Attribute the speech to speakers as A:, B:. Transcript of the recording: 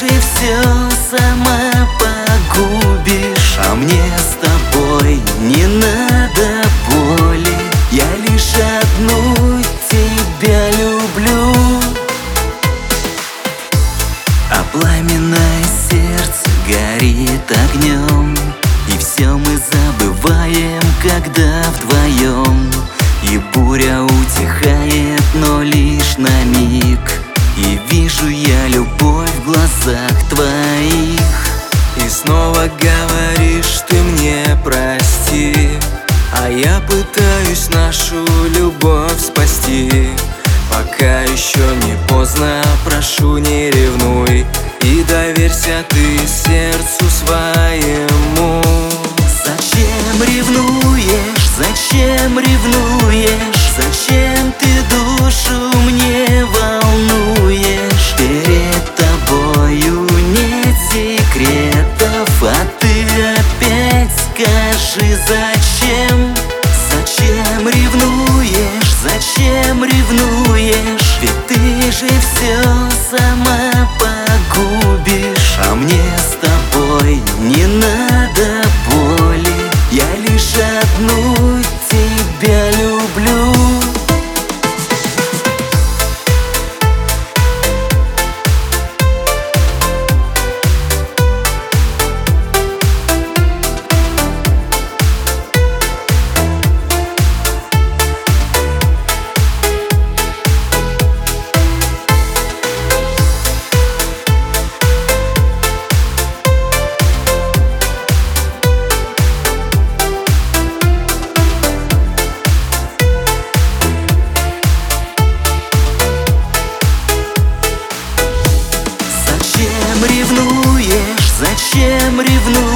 A: же все сама погубишь. А мне с тобой не надо боли, я лишь одну тебя люблю. А пламенное сердце горит огнем, и все мы забываем, когда вдвоем. И буря утихает, но лишь на миг, и вижу я любовь в глазах твоих.
B: И снова говоришь ты мне прости, а я пытаюсь нашу любовь спасти. Пока еще не поздно, прошу, не ревнуй, и доверься ты сердцу своему.
A: Зачем ревнуешь, зачем ревнуешь? Зачем ты душу мне волнуешь? Перед тобою нет секретов, а ты опять скажи зачем? Зачем ревнуешь, зачем ревнуешь? Ведь ты же все сама погубишь. А мне с тобой не надо боли, я лишь одну тебя люблю. Зачем ревнуешь, зачем ревнуешь?